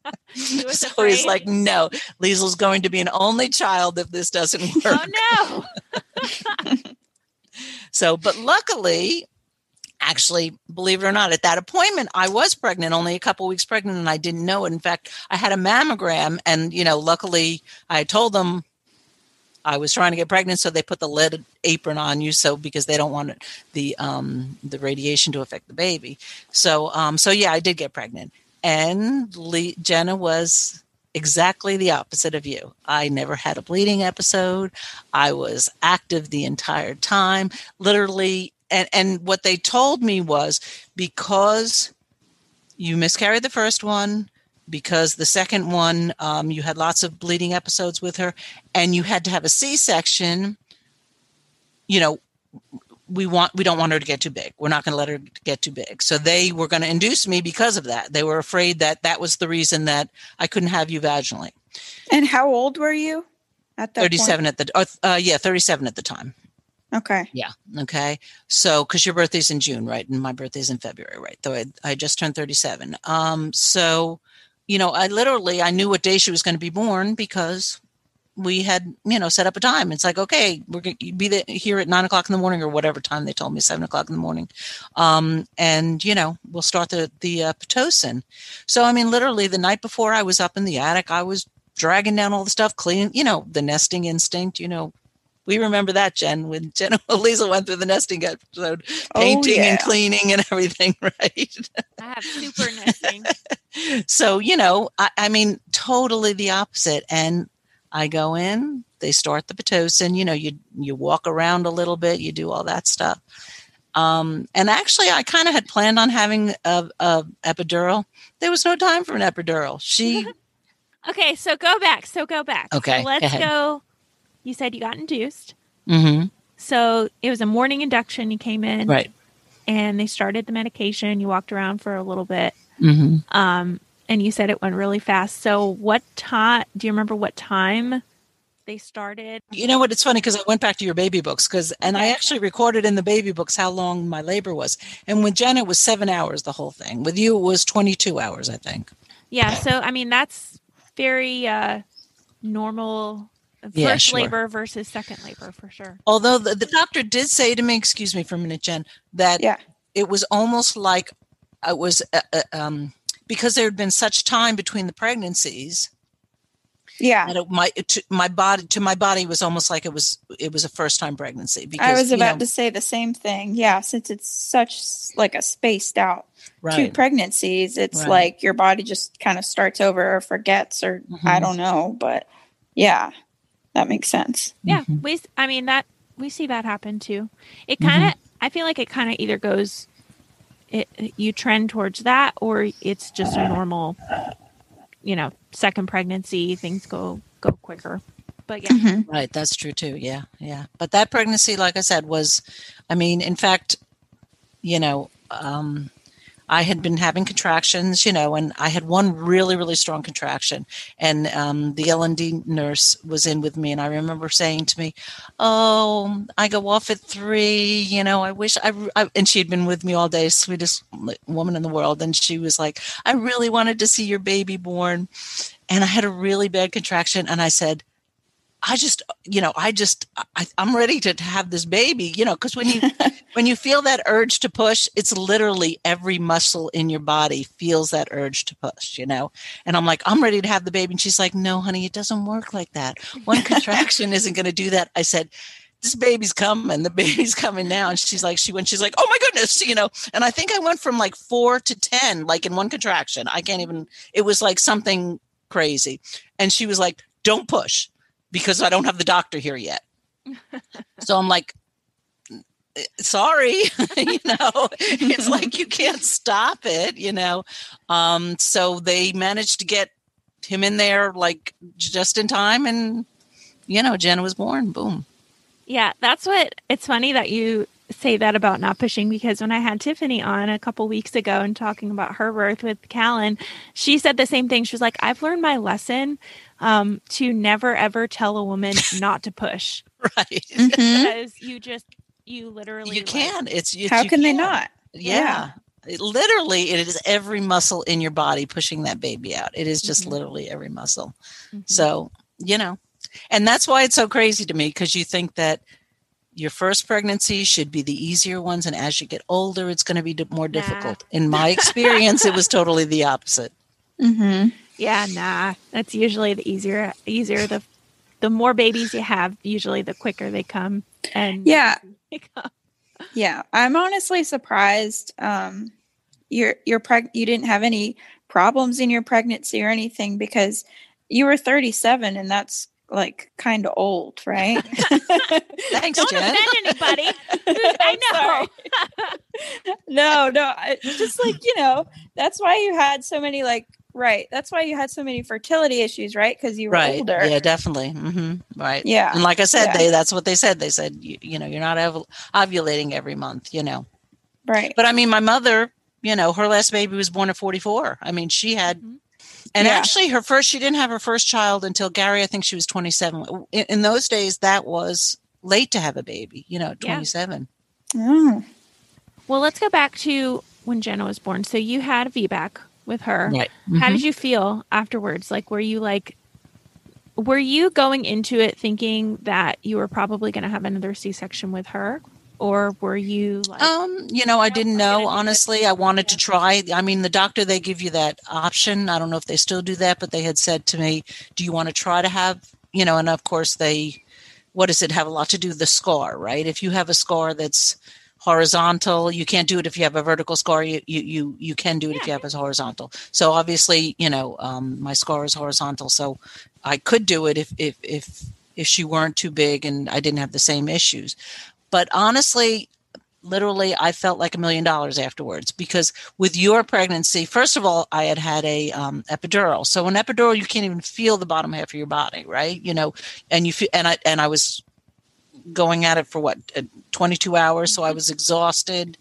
So he's like, no, Liesel's going to be an only child if this doesn't work. Oh, no. So, but luckily, actually, believe it or not, at that appointment, I was pregnant, only a couple weeks pregnant, and I didn't know it. In fact, I had a mammogram, and, luckily I told them I was trying to get pregnant, so they put the lead apron on you, because they don't want the radiation to affect the baby. So yeah, I did get pregnant, and Jenna was exactly the opposite of you. I never had a bleeding episode. I was active the entire time, literally. And what they told me was, because you miscarried the first one, because the second one, you had lots of bleeding episodes with her, and you had to have a C-section, you know, we don't want her to get too big. We're not going to let her get too big. So they were going to induce me because of that. They were afraid that was the reason that I couldn't have you vaginally. And how old were you at that 37 point? 37 at the time. Okay. Yeah. Okay. So, because your birthday's in June, right? And my birthday's in February, right? So I just turned 37. So, I knew what day she was going to be born because we had, set up a time. It's like, okay, we're going to be here at 9 o'clock in the morning or whatever time they told me, 7 o'clock in the morning. And we'll start the Pitocin. So, literally the night before I was up in the attic, I was dragging down all the stuff, cleaning, the nesting instinct, we remember that, Jen, when Jen Lisa went through the nesting episode, painting and cleaning and everything, right? I have super nesting. So, totally the opposite. And I go in, they start the Pitocin, you walk around a little bit, you do all that stuff. And actually, I kind of had planned on having a epidural. There was no time for an epidural. Okay, so go back. Okay, so let's go. You said you got induced. Mm-hmm. So it was a morning induction. You came in. Right. And they started the medication. You walked around for a little bit. Mm-hmm. And you said it went really fast. So what time, do you remember what time they started? You know what? It's funny because I went back to your baby books I actually recorded in the baby books how long my labor was. And with Jen, it was 7 hours, the whole thing. With you, it was 22 hours, I think. Yeah. So, that's very normal. First labor versus second labor, for sure. Although the doctor did say to me, excuse me for a minute, Jen, that it was almost like it was because there had been such time between the pregnancies. Yeah, that to my body was almost like it was a first time pregnancy. Because I was about to say the same thing. Yeah, since it's such like a spaced out two pregnancies, it's like your body just kind of starts over or forgets, or I don't know, but yeah. That makes sense. Yeah. We see that happen too. It kind of, I feel like it kind of either goes, you trend towards that, or it's just a normal, second pregnancy, things go quicker. But yeah. Right. That's true too. Yeah. Yeah. But that pregnancy, like I said, was, in fact, I had been having contractions, and I had one really, really strong contraction. And the L&D nurse was in with me. And I remember saying to me, "Oh, I go off at 3, I wish and she had been with me all day, sweetest woman in the world. And she was like, "I really wanted to see your baby born." And I had a really bad contraction. And I said, I'm ready to have this baby, because when you feel that urge to push, it's literally every muscle in your body feels that urge to push, and I'm like, I'm ready to have the baby. And she's like, "No, honey, it doesn't work like that. One contraction isn't going to do that." I said, "This baby's coming. The baby's coming now." And she's like, "Oh my goodness," and I think I went from like 4 to 10, like in one contraction. It was like something crazy. And she was like, "Don't push, because I don't have the doctor here yet." So I'm like, "Sorry," it's like, you can't stop it, So they managed to get him in there like just in time. And, Jenna was born. Boom. Yeah. It's funny that you say that about not pushing, because when I had Tiffany on a couple weeks ago and talking about her birth with Callan, she said the same thing. She was like, "I've learned my lesson to never, ever tell a woman not to push." Right. Because you literally... You can. How can they not? Yeah. It is every muscle in your body pushing that baby out. It is just literally every muscle. So, and that's why it's so crazy to me, because you think that your first pregnancy should be the easier ones. And as you get older, it's going to be more difficult. In my experience, it was totally the opposite. Yeah, nah. That's usually the easier. The more babies you have, usually the quicker they come. And yeah. Yeah. I'm honestly surprised you didn't have any problems in your pregnancy or anything, because you were 37, and that's like kind of old, right? Thanks, Don't Jen. offend anybody. I know. No, just like, that's why you had so many that's why you had so many fertility issues, right? Because you were older. Yeah, definitely. Mm-hmm. Right. Yeah. And like I said, that's what they said. They said, you're not ovulating every month, Right. But I mean, my mother, her last baby was born at 44. I mean, she had, and actually she didn't have her first child until Gary, I think she was 27. In those days, that was late to have a baby, 27. Oh. Well, let's go back to when Jenna was born. So you had a VBAC with her. Right. Mm-hmm. How did you feel afterwards? Like, were you going into it thinking that you were probably going to have another C-section with her? Or were you like... I didn't know, honestly. I wanted to try. I mean, the doctor, they give you that option. I don't know if they still do that, but they had said to me, do you want to try to have, and of course what does it have a lot to do with the scar, right? If you have a scar that's horizontal, you can't do it if you have a vertical scar. You can do it if you have a horizontal. So obviously, my scar is horizontal, so I could do it if she weren't too big and I didn't have the same issues. But honestly, literally, I felt like $1 million afterwards, because with your pregnancy, first of all, I had a epidural. So an epidural, you can't even feel the bottom half of your body, right? And you feel, and I was going at it for 22 hours. So I was exhausted.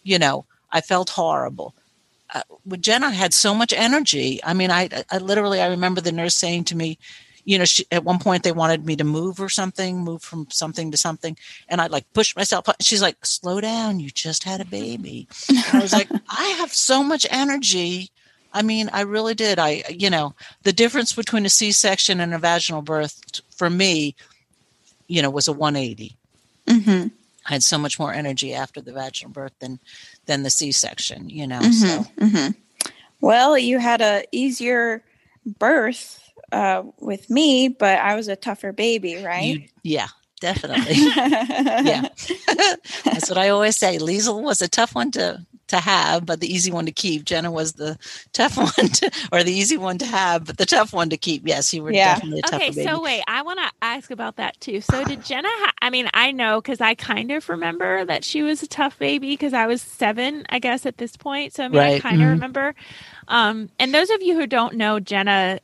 I felt horrible. With Jenna, I had so much energy. I mean, I literally, I remember the nurse saying to me, at one point they wanted me to move from something to something. And I pushed myself up. She's like, slow down. You just had a baby. And I was like, I have so much energy. I mean, I really did. The difference between a C-section and a vaginal birth for me, was a 180. Mm-hmm. I had so much more energy after the vaginal birth than the C-section, Mm-hmm. So. Mm-hmm. Well, you had a easier birth with me, but I was a tougher baby, right? Yeah, definitely. Yeah. That's what I always say. Liesl was a tough one to have, but the easy one to keep. Jenna was the tough one or the easy one to have, but the tough one to keep. Yes, you were definitely a tougher baby. Okay, so wait, I want to ask about that too. So did Jenna, I know, because I kind of remember that she was a tough baby because I was 7, I guess, at this point. So, I kind of remember. And those of you who don't know Jenna,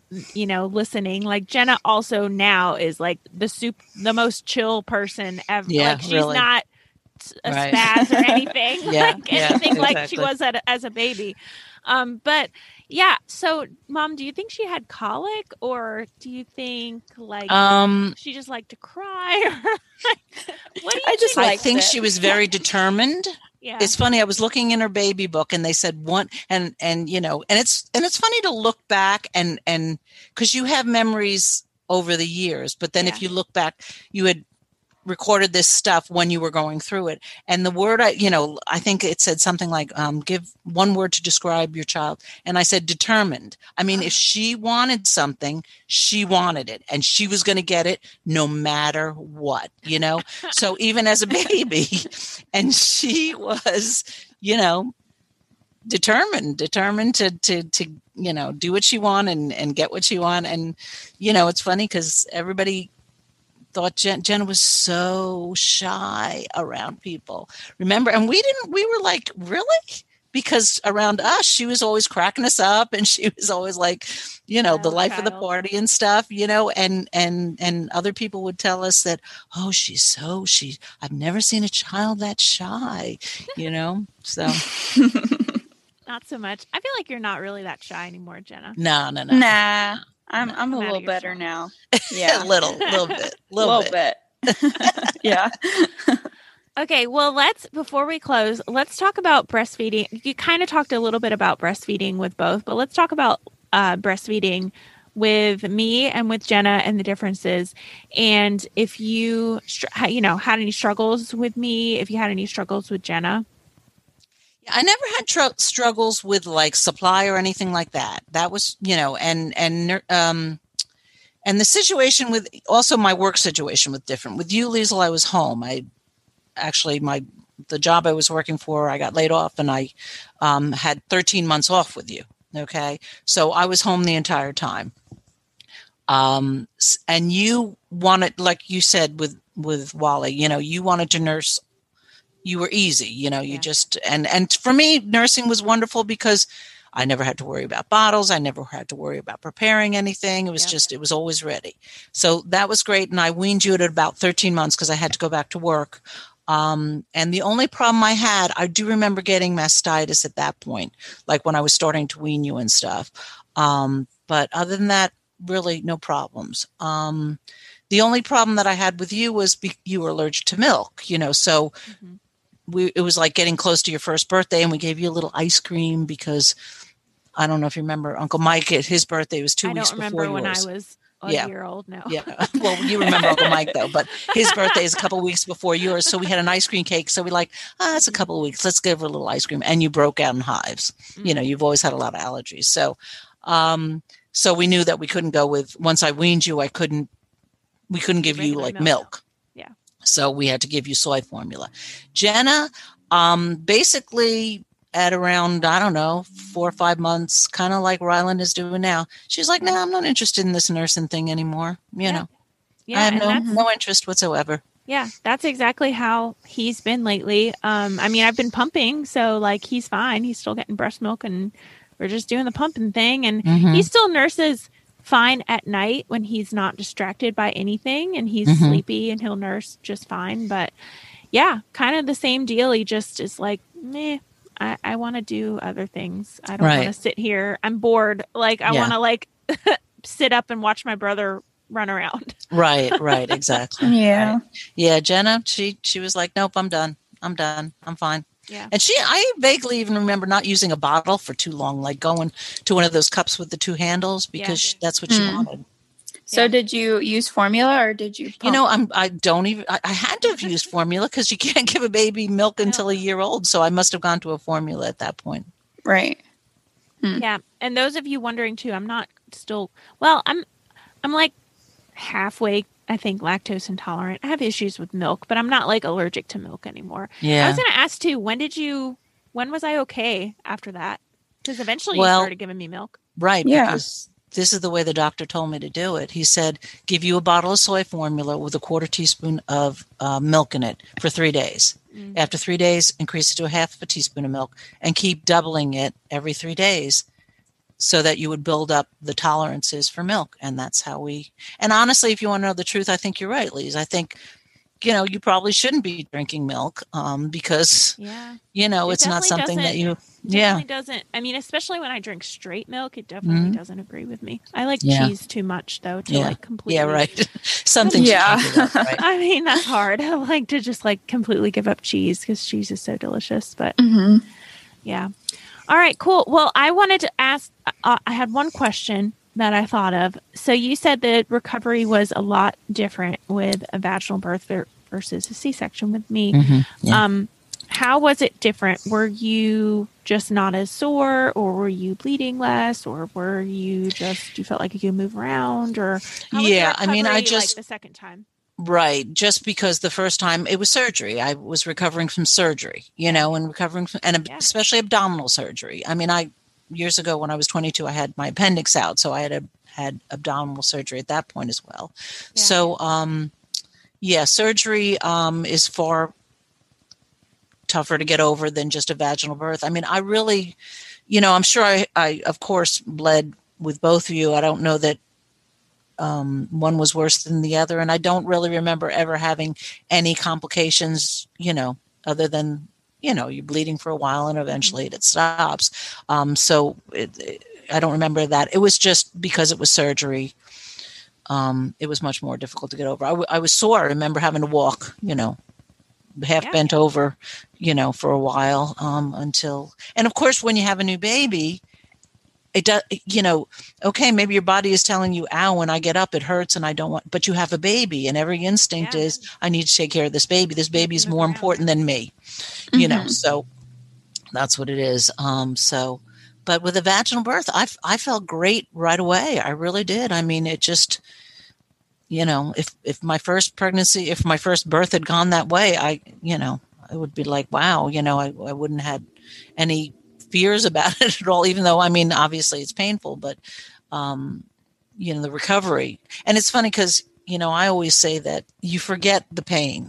listening, Jenna also now is the most chill person ever. Yeah, she's really. Not a spaz or anything, anything like she was as a baby. But yeah, so Mom, do you think she had colic, or do you think she just liked to cry? Or, what do you think? I think she was very determined. Yeah. It's funny. I was looking in her baby book, and they said one, and it's funny to look back and because you have memories over the years, but then if you look back, you had recorded this stuff when you were going through it. And the word, I think it said something like, give one word to describe your child. And I said, determined. I mean, if she wanted something, she wanted it, and she was going to get it no matter what, So even as a baby, and she was, determined to do what she wanted and get what she wanted. And, it's funny because everybody thought Jen was so shy around people. Remember? And we were like, really? Because around us, she was always cracking us up, and she was always like, the life of the party and stuff, and other people would tell us that, oh, I've never seen a child that shy, so. Not so much. I feel like you're not really that shy anymore, Jenna. No. Nah. I'm a little better now. Yeah. a little bit. Yeah. Okay, well, before we close, let's talk about breastfeeding. You kind of talked a little bit about breastfeeding with both, but let's talk about breastfeeding with me and with Jenna and the differences. And if you, had any struggles with me, if you had any struggles with Jenna. I never had struggles with supply or anything like that. That was, and the situation with also my work situation was different. With you, Liesl, I was home. The job I was working for, I got laid off, and I had 13 months off with you. Okay. So I was home the entire time. And you wanted, like you said with Wally, you wanted to nurse. You were easy, you just, and for me, nursing was wonderful because I never had to worry about bottles. I never had to worry about preparing anything. It was it was always ready. So that was great. And I weaned you at about 13 months because I had to go back to work. And the only problem I had, I do remember getting mastitis at that point, like when I was starting to wean you and stuff. But other than that, really no problems. The only problem that I had with you was you were allergic to milk, so it was like getting close to your first birthday, and we gave you a little ice cream because I don't know if you remember Uncle Mike at his birthday was 2 weeks before yours. I don't remember when I was a year old now. Yeah. Well, you remember Uncle Mike though, but his birthday is a couple of weeks before yours. So we had an ice cream cake. So we it's a couple of weeks. Let's give her a little ice cream. And you broke out in hives. You've always had a lot of allergies. So, so we knew that we couldn't go with, once I weaned you, we couldn't give you like milk. Yeah. So we had to give you soy formula. Jenna, basically at around, I don't know, 4 or 5 months, kind of like Ryland is doing now. She's like, no, I'm not interested in this nursing thing anymore. Yeah, I have no interest whatsoever. Yeah, that's exactly how he's been lately. I mean, I've been pumping, so like he's fine. He's still getting breast milk and we're just doing the pumping thing. And he still nurses fine at night when he's not distracted by anything and he's sleepy, and he'll nurse just fine. But yeah, kind of the same deal. He just is like, meh, I want to do other things. I don't want to sit here. I'm bored. Like I want to like sit up and watch my brother run around. Right, exactly. Yeah. Right. Yeah, Jenna, she was like, nope, I'm done. I'm fine. Yeah. And I vaguely even remember not using a bottle for too long, like going to one of those cups with the 2 handles because that's what she wanted. So did you use formula or did you pump? I had to have used formula because you can't give a baby milk until a year old. So I must have gone to a formula at that point. Right. Yeah. And those of you wondering too, I'm like halfway, I think, lactose intolerant. I have issues with milk, but I'm not like allergic to milk anymore. Yeah. I was going to ask too, when was I okay after that? Because eventually you started giving me milk. Right. Yeah. Because this is the way the doctor told me to do it. He said, give you a bottle of soy formula with a 1/4 teaspoon of milk in it for 3 days. Mm-hmm. After 3 days, increase it to 1/2 teaspoon of milk and keep doubling it every 3 days so that you would build up the tolerances for milk. And that's how and honestly, if you want to know the truth, I think you're right, Lise. I think, you probably shouldn't be drinking milk because, it's not something that you... Definitely doesn't. I mean, especially when I drink straight milk, it definitely doesn't agree with me. I like cheese too much, though, to like completely. Yeah, right. Something. Yeah. Right? I mean, that's hard. I like to just like completely give up cheese because cheese is so delicious. But yeah. All right, cool. Well, I wanted to ask. I had one question that I thought of. So you said that recovery was a lot different with a vaginal birth versus a C-section with me. Yeah. How was it different? Were you just not as sore, or were you bleeding less, or were you you felt like you could move around, or how was the recovery, like the second time? Right. Just because the first time it was surgery, I was recovering from surgery, and recovering from, and especially abdominal surgery. I mean, years ago when I was 22, I had my appendix out, so I had abdominal surgery at that point as well. Yeah. So, surgery is far tougher to get over than just a vaginal birth. I mean, I really, I'm sure I of course bled with both of you. I don't know that one was worse than the other. And I don't really remember ever having any complications, other than, you're bleeding for a while and eventually it stops. So I don't remember that. It was just because it was surgery. It was much more difficult to get over. I was sore. I remember having to walk, half bent over, for a while, and of course, when you have a new baby, it does, okay, maybe your body is telling you, ow, when I get up, it hurts and I don't want, but you have a baby and every instinct is, I need to take care of this baby. This baby is more important than me, so that's what it is. But with a vaginal birth, I felt great right away. I really did. I mean, it just, if my first pregnancy, if my first birth had gone that way, I would be like, wow, I wouldn't have had any fears about it at all, even though, I mean, obviously it's painful, but the recovery. And it's funny because, I always say that you forget the pain,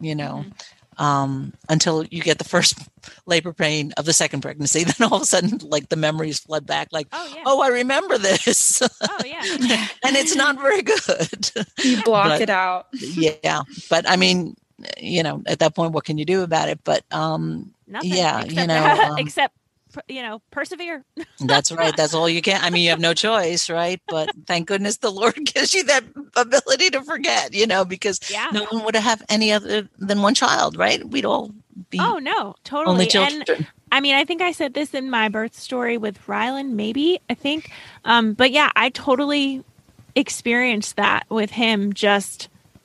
until you get the first labor pain of the second pregnancy. Then all of a sudden, like the memories flood back, like, oh, I remember this. Oh, yeah. And it's not very good. You block it out. Yeah. But I mean, at that point, what can you do about it? But Nothing, yeah, except persevere. That's right. That's all you can. I mean, you have no choice, right? But thank goodness the Lord gives you that ability to forget, because no one would have any other than one child, right? We'd all be totally only children. And I mean, I think I said this in my birth story with Rylan, maybe, I think. But yeah, I totally experienced that with him. Just,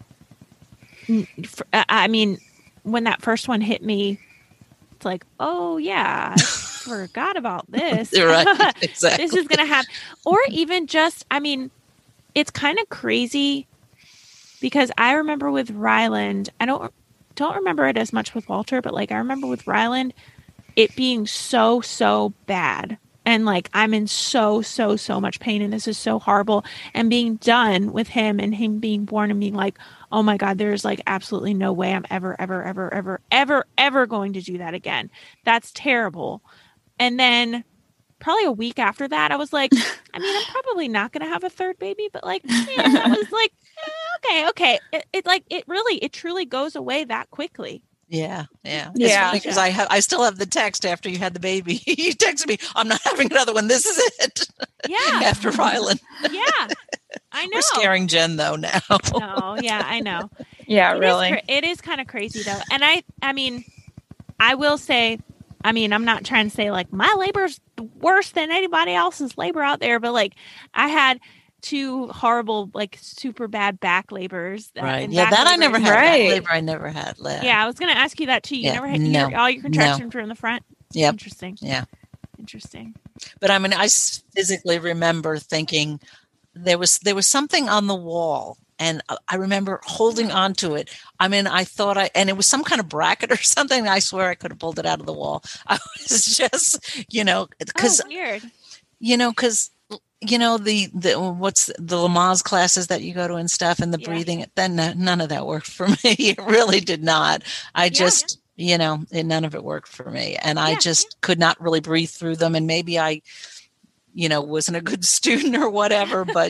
I mean, when that first one hit me, it's like, oh yeah, I forgot about this. Right, exactly. This is going to happen. Or even just, I mean, it's kind of crazy because I remember with Ryland, I don't remember it as much with Walter, but like I remember with Ryland, it being so bad. And like, I'm in so much pain and this is so horrible. And being done with him and him being born and being like, oh my God, there's like absolutely no way I'm ever going to do that again. That's terrible. And then probably a week after that, I was like, I mean, I'm probably not going to have a third baby, but like, I was like, okay. It truly goes away that quickly. Yeah. Because I still have the text after you had the baby. You texted me, I'm not having another one. This is it. Yeah. After Rylan. Yeah. I know. We're scaring Jen though now. No, yeah, I know. Yeah, really. It is kind of crazy though. And I mean, I will say, I mean, I'm not trying to say like my labor's worse than anybody else's labor out there, but like I had 2 horrible, like super bad back labors. Right. Yeah, that I never had. Right. That labor I never had. Yeah, I was going to ask you that too. You never had all your contractions were in the front? Yeah. Interesting. Yeah. Interesting. But I mean, I physically remember thinking there was something on the wall. And I remember holding on to it. I mean, I thought and it was some kind of bracket or something. I swear I could have pulled it out of the wall. I was just, because, weird. Because, what's the Lamaze classes that you go to and stuff and the breathing, then none of that worked for me. It really did not. I just, none of it worked for me. And I just could not really breathe through them. And maybe I, wasn't a good student or whatever, but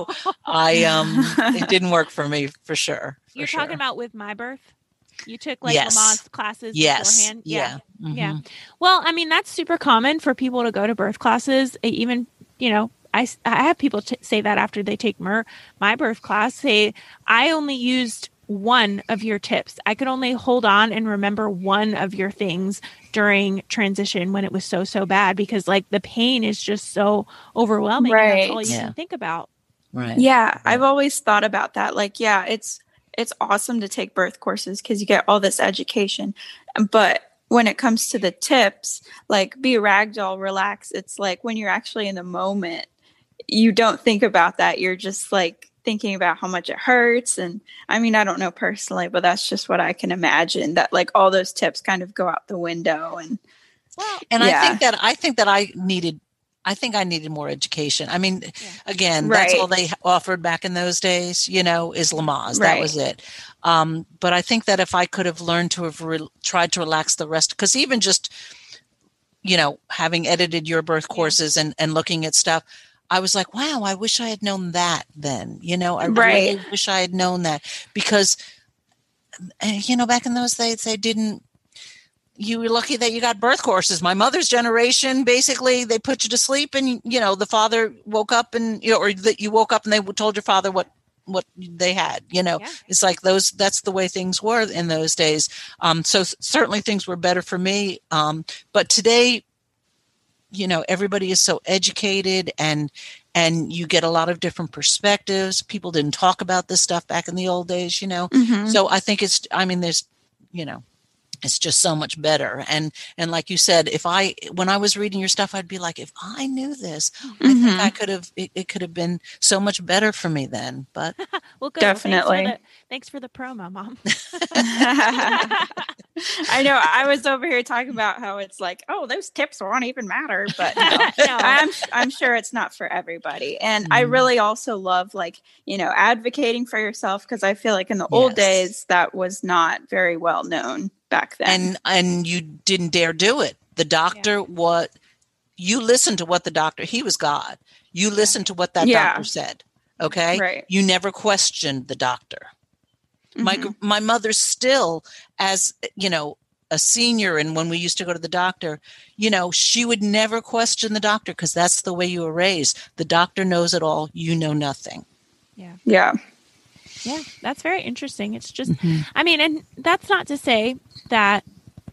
it didn't work for me for sure. You're talking about with my birth? You took like Lamaze classes beforehand? Yeah. Mm-hmm. Yeah. Well, I mean, that's super common for people to go to birth classes. Even, I have people say that after they take my birth class, say, I only used one of your tips. I could only hold on and remember one of your things during transition when it was so bad because like the pain is just so overwhelming. Right. And that's all you can think about. Right. Yeah. I've always thought about that. Like, yeah, it's awesome to take birth courses because you get all this education. But when it comes to the tips, like be a ragdoll, relax. It's like when you're actually in the moment, you don't think about that. You're just like thinking about how much it hurts. And I mean, I don't know personally, but that's just what I can imagine, that like all those tips kind of go out the window. And I think that I needed more education. I mean, again, that's all they offered back in those days, is Lamaze. That was it. But I think that if I could have learned to have tried to relax the rest, because even just, having edited your birth courses and looking at stuff, I was like, wow, I wish I had known that then, I really wish I had known that because, back in those days, you were lucky that you got birth courses. My mother's generation, basically, they put you to sleep and, the father woke up and, or that you woke up and they told your father what they had, It's like that's the way things were in those days. So certainly things were better for me. But today, everybody is so educated and you get a lot of different perspectives. People didn't talk about this stuff back in the old days, Mm-hmm. So I think there's, It's just so much better. And like you said, when I was reading your stuff, I'd be like, if I knew this, I think I could have, it could have been so much better for me then. But well, good. Definitely. Well, thanks for the promo, Mom. I know I was over here talking about how it's like, oh, those tips won't even matter, but no, I'm sure it's not for everybody. And I really also love advocating for yourself, because I feel like in the old days that was not very well known back then. And you didn't dare do it. The doctor, you listened to what the doctor, he was God. You listened to what that doctor said. Okay. Right. You never questioned the doctor. My mother still, as a senior, and when we used to go to the doctor, she would never question the doctor, because that's the way you were raised. The doctor knows it all. You know nothing. Yeah. That's very interesting. It's just, and that's not to say that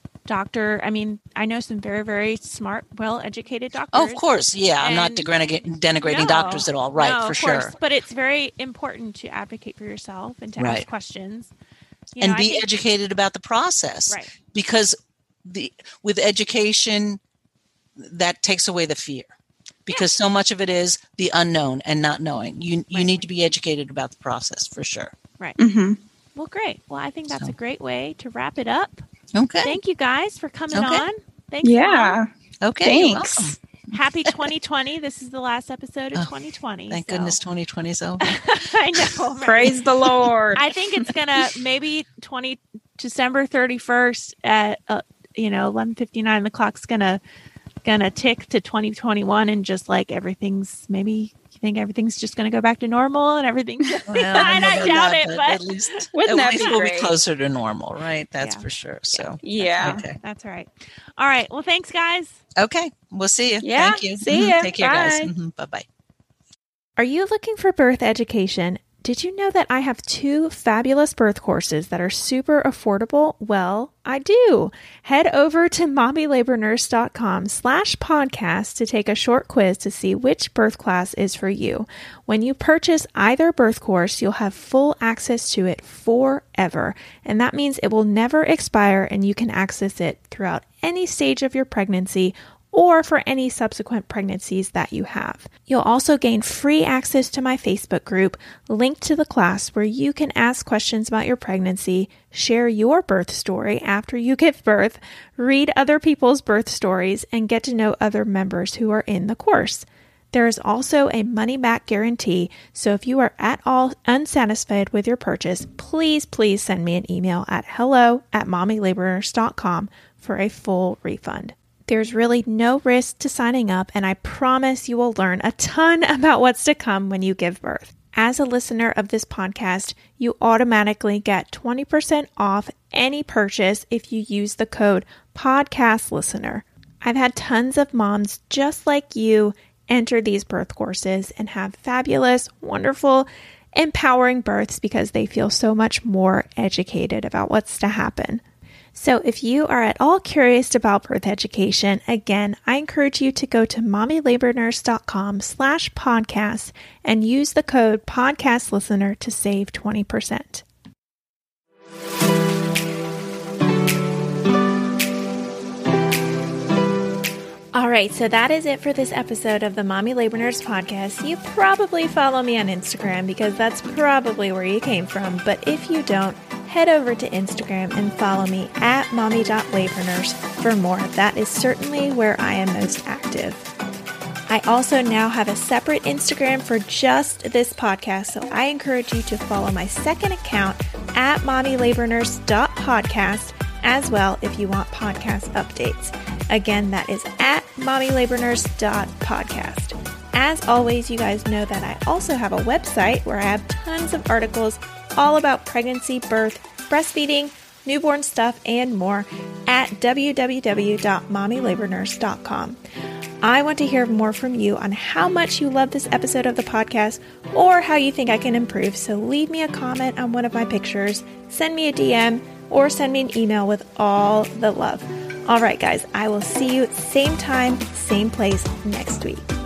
I know some very, very smart, well-educated doctors. Oh, of course. Yeah. I'm not denigrating doctors at all. Right. No, for sure. Course. But it's very important to advocate for yourself and to ask questions. And be educated about the process. Right. Because with education, that takes away the fear. Because so much of it is the unknown and not knowing. You need to be educated about the process, for sure. Right. Well, great. Well, I think that's a great way to wrap it up. Okay. Thank you guys for coming on. Thanks. Yeah. Mom. Okay. Thanks. Happy 2020. This is the last episode of 2020. Thank goodness 2020 is over. I know. Right? Praise the Lord. I think it's going to maybe December 31st at 11:59. The clock's going to tick to 2021, and just like everything's just going to go back to normal and everything. I doubt it, but at least we'll be closer to normal, right? That's for sure. So okay. That's right. All right. Well, thanks, guys. Okay, we'll see you. Yeah, thank you. See you. Take care, guys. Bye-bye. Are you looking for birth education? Did you know that I have 2 fabulous birth courses that are super affordable? Well, I do. Head over to mommylabornurse.com/podcast to take a short quiz to see which birth class is for you. When you purchase either birth course, you'll have full access to it forever. And that means it will never expire, and you can access it throughout any stage of your pregnancy or for any subsequent pregnancies that you have. You'll also gain free access to my Facebook group, linked to the class, where you can ask questions about your pregnancy, share your birth story after you give birth, read other people's birth stories, and get to know other members who are in the course. There is also a money-back guarantee, so if you are at all unsatisfied with your purchase, please send me an email at hello@mommylabornurse.com for a full refund. There's really no risk to signing up, and I promise you will learn a ton about what's to come when you give birth. As a listener of this podcast, you automatically get 20% off any purchase if you use the code PODCASTLISTENER. I've had tons of moms just like you enter these birth courses and have fabulous, wonderful, empowering births because they feel so much more educated about what's to happen. So if you are at all curious about birth education, again, I encourage you to go to mommylabornurse.com/podcast and use the code PODCASTLISTENER to save 20%. All right, so that is it for this episode of the Mommy Labor Nurse podcast. You probably follow me on Instagram because that's probably where you came from. But if you don't, head over to Instagram and follow me at mommy.labornurse for more. That is certainly where I am most active. I also now have a separate Instagram for just this podcast, so I encourage you to follow my second account at mommylabornurse.podcast as well if you want podcast updates. Again, that is at mommylabornurse.podcast. As always, you guys know that I also have a website where I have tons of articles all about pregnancy, birth, breastfeeding, newborn stuff, and more at www.mommylabornurse.com. I want to hear more from you on how much you love this episode of the podcast or how you think I can improve. So leave me a comment on one of my pictures, send me a DM, or send me an email with all the love. All right, guys, I will see you same time, same place next week.